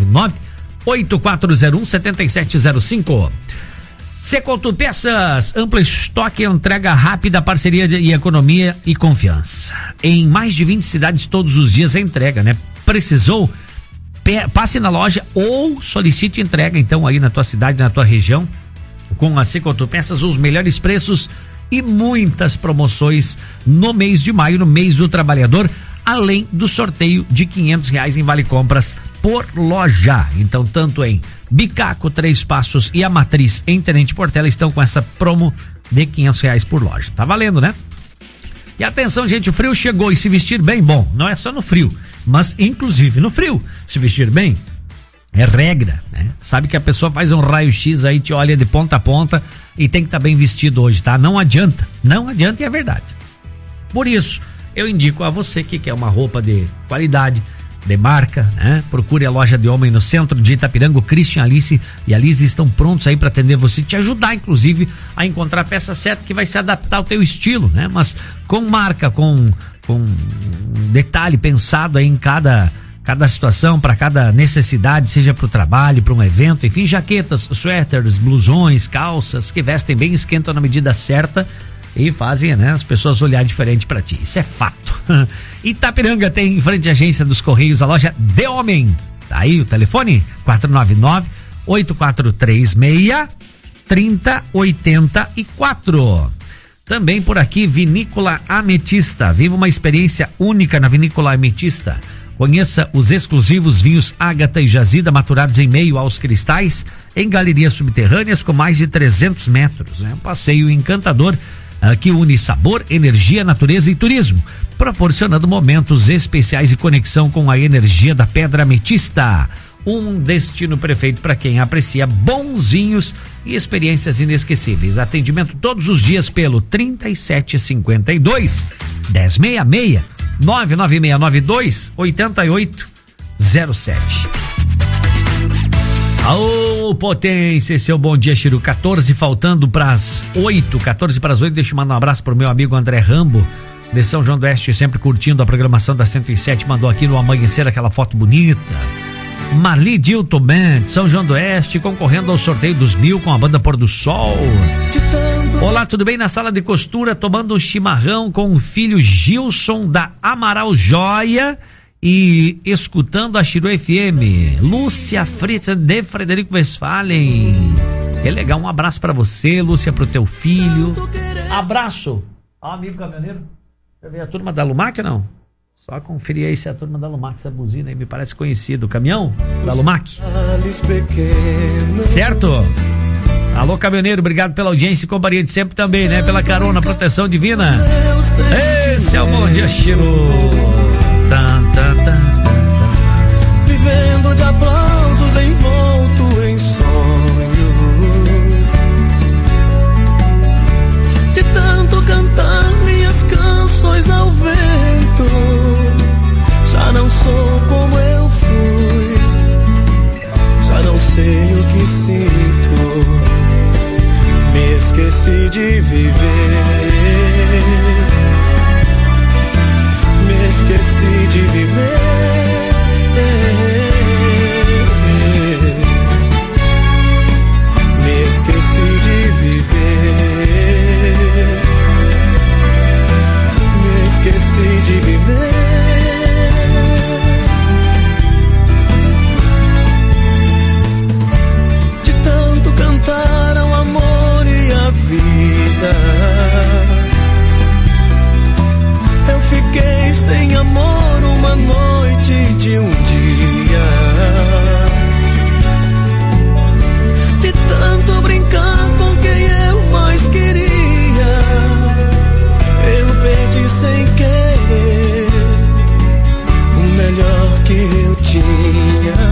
499-8401-7705. Secolto Peças, amplo estoque, entrega rápida, parceria e economia e confiança. Em mais de 20 cidades todos os dias a entrega, né? Precisou? Passe na loja ou solicite entrega, então, aí na tua cidade, na tua região, com a Secolto Peças, os melhores preços e muitas promoções no mês de maio, no mês do trabalhador, além do sorteio de R$500 em vale compras por loja. Então, tanto em Bicaco, Três Passos e a Matriz em Tenente Portela estão com essa promo de R$500 por loja. Tá valendo, né? E atenção, gente, o frio chegou e se vestir bem, bom, não é só no frio, mas inclusive no frio, se vestir bem é regra, né? Sabe que a pessoa faz um raio-x aí, te olha de ponta a ponta e tem que estar bem vestido hoje, tá? Não adianta e é verdade. Por isso, eu indico a você que quer uma roupa de qualidade, de marca, né? Procure a loja de homem no centro de Itapiranga. O Christian, Alice e a Liz estão prontos aí para atender você, te ajudar inclusive a encontrar a peça certa que vai se adaptar ao teu estilo, né? Mas com marca, com detalhe pensado aí em cada situação, para cada necessidade, seja para o trabalho, para um evento, enfim, jaquetas, suéteres, blusões, calças que vestem bem, esquentam na medida certa e fazem, né, as pessoas olharem diferente pra ti. Isso é fato. Itapiranga tem em frente à agência dos Correios a loja De Homem. Tá aí o telefone 499-8436-3084. Também por aqui, Vinícola Ametista. Viva uma experiência única na Vinícola Ametista. Conheça os exclusivos vinhos Ágata e Jazida, maturados em meio aos cristais, em galerias subterrâneas com mais de 300 metros. Um passeio encantador que une sabor, energia, natureza e turismo, proporcionando momentos especiais e conexão com a energia da Pedra Ametista. Um destino perfeito para quem aprecia bons vinhos e experiências inesquecíveis. Atendimento todos os dias pelo 3752 1066 99692-8807. Ô, potência, esse é o Bom Dia Chiru, 14 faltando para as 8, deixa eu mandar um abraço pro meu amigo André Rambo, de São João do Oeste, sempre curtindo a programação da 107, mandou aqui no amanhecer aquela foto bonita. Marli Dilton Band, São João do Oeste, concorrendo ao sorteio dos 1000 com a banda Pôr do Sol. Olá, tudo bem? Na sala de costura, tomando um chimarrão com o filho Gilson da Amaral Joia e escutando a Chiru FM. Lúcia Fritz de Frederico Westphalen. Que legal, um abraço pra você, Lúcia, pro teu filho. Abraço ao amigo caminhoneiro. Você vê a turma da Lumac ou não? Só conferir aí se é a turma da Lumac, essa buzina aí me parece conhecido. O caminhão da Lumac. Certo? Alô, caminhoneiro, obrigado pela audiência e companhia de sempre também, né? Pela carona, proteção divina. Esse é o Bom Dia Chiru. Vivendo de aplausos envolto em sonhos, de tanto cantar minhas canções ao vento, já não sou como eu fui, já não sei o que sinto, me esqueci de viver, me esqueci de viver. Me esqueci de viver, me esqueci de viver. De tanto cantar ao amor e à vida, eu fiquei sem amor uma noite de um dia. De tanto brincar com quem eu mais queria, eu perdi sem querer o melhor que eu tinha.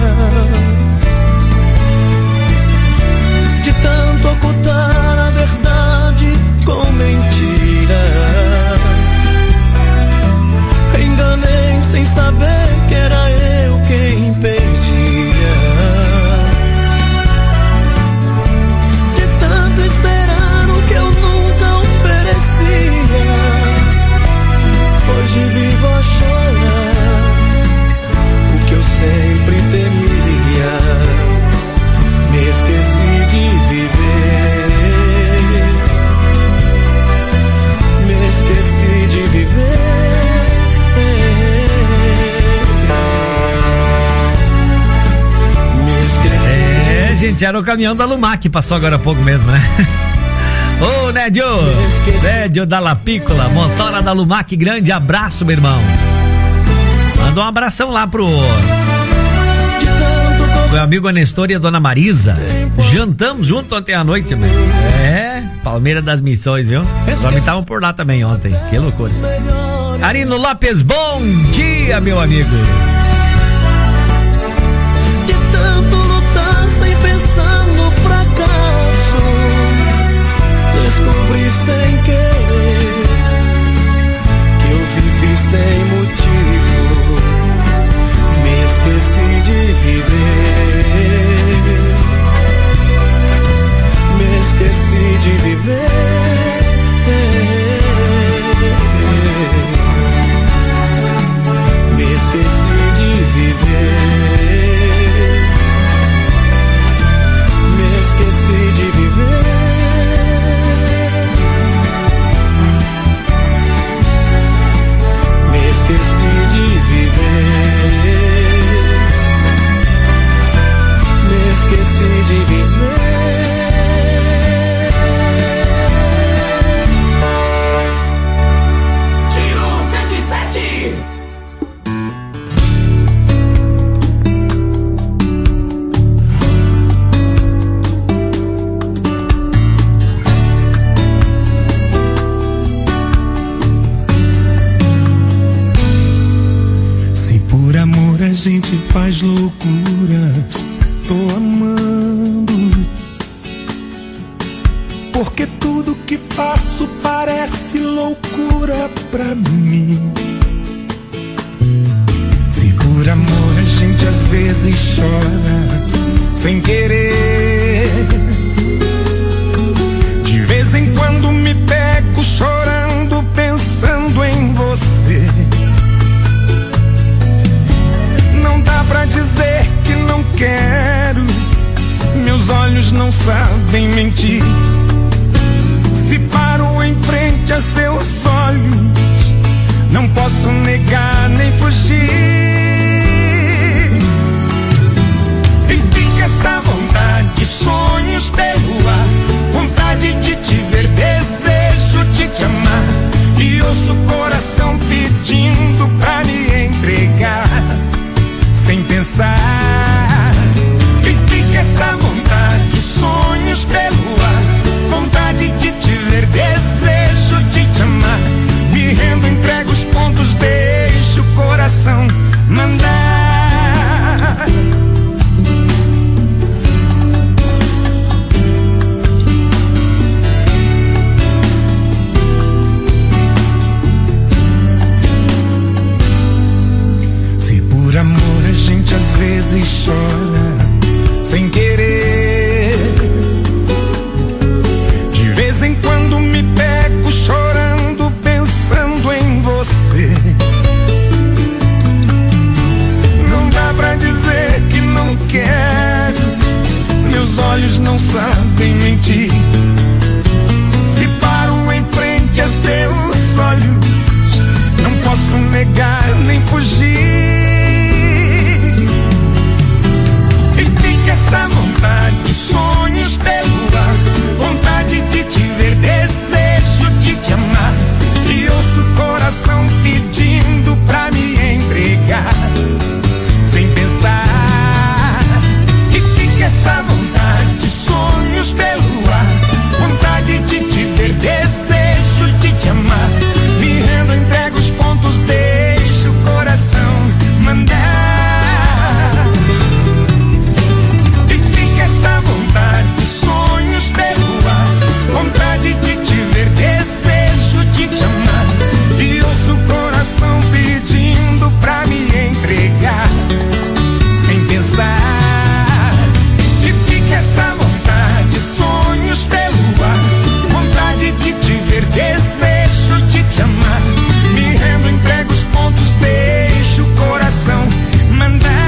De tanto ocultar a verdade com mentiras, enganei sem saber que era eu quem perdia. De tanto esperar o que eu nunca oferecia, hoje vivo a chorar o que eu sempre temia. Me esqueci de viver, me esqueci de viver. Gente, era o caminhão da Lumac, passou agora há pouco mesmo, né? Ô, Nédio! Nédio da Lapícola, motora da Lumac, grande abraço, meu irmão. Manda um abração lá pro meu amigo Anestor e a dona Marisa. Jantamos junto ontem à noite, meu. É, Palmeira das Missões, viu? Os homens estavam por lá também ontem, que loucura. Arino Lopes, bom dia, meu amigo. Descobri sem querer que eu vivi sem motivo, me esqueci de viver, me esqueci de viver, me esqueci de viver, me esqueci de viver. Esqueci de viver, me esqueci de viver. Tiro 107. A gente faz loucuras, tô amando, porque tudo que faço parece loucura pra mim. Se por amor a gente às vezes chora sem querer, de vez em quando me pego chorando pensando em olhos não sabem mentir. Se paro em frente a seus olhos, não posso negar nem fugir. E fica essa vontade, sonhos pelo ar, vontade de te ver, desejo de te amar. E ouço o coração pedindo pra me entregar, sem pensar. E fica essa vontade, sonhos pelo ar, vontade de te ver, desejo de te amar. Me rendo, entrego os pontos, deixo o coração mandar. Se por amor a gente às vezes chora sem querer, de vez em quando me pego chorando pensando em você. Não dá pra dizer que não quero, meus olhos não sabem mentir. Se paro em frente a seus olhos, não posso negar nem fugir. Essa vontade, sonhos pelo ar, vontade de te ver, desejo de te amar. E ouço o coração pedindo pra me entregar, sem pensar. E fica essa vontade, sonhos pelo ar, vontade de te ver, desejo de te amar. Me rendo, entrego os pontos, deixo o coração mandar. Essa vontade, sonhos pelo ar, vontade de te ver, desejo de te amar. E ouço o coração pedindo pra me entregar, sem pensar. E fica essa vontade, sonhos pelo ar, vontade de te ver, desejo de te amar. Me rendo, entrego os pontos, deixo o coração mandar.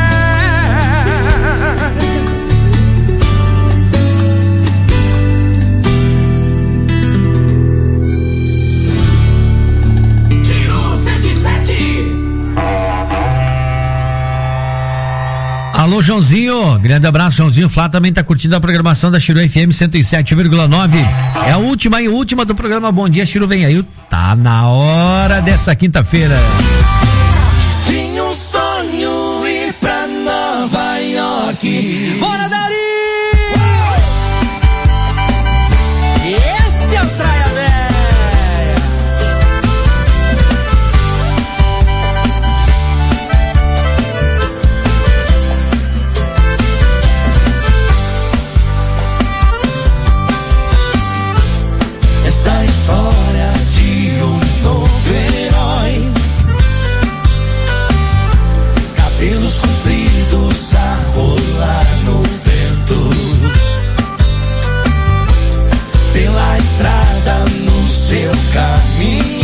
Alô, Joãozinho, grande abraço, Joãozinho. Flá também tá curtindo a programação da Chiru FM 107,9. É a última do programa Bom Dia, Chiru vem aí. Tá na hora dessa quinta-feira. Tinha um sonho ir pra Nova York. Bora, Dari! Esse é o Traia Véia. Essa história de um novo herói, cabelos compridos a rolar no vento, pela estrada no seu caminho.